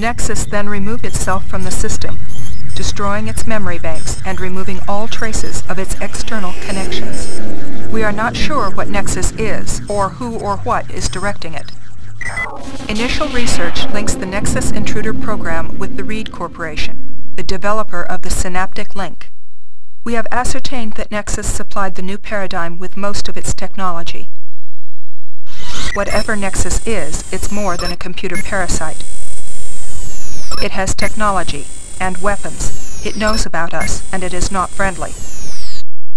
Nexus then removed itself from the system, destroying its memory banks and removing all traces of its external connections. We are not sure what Nexus is, or who or what is directing it. Initial research links the Nexus Intruder program with the Reed Corporation, the developer of the Synaptic Link. We have ascertained that Nexus supplied the new paradigm with most of its technology. Whatever Nexus is, it's more than a computer parasite. It has technology and weapons. It knows about us, and it is not friendly.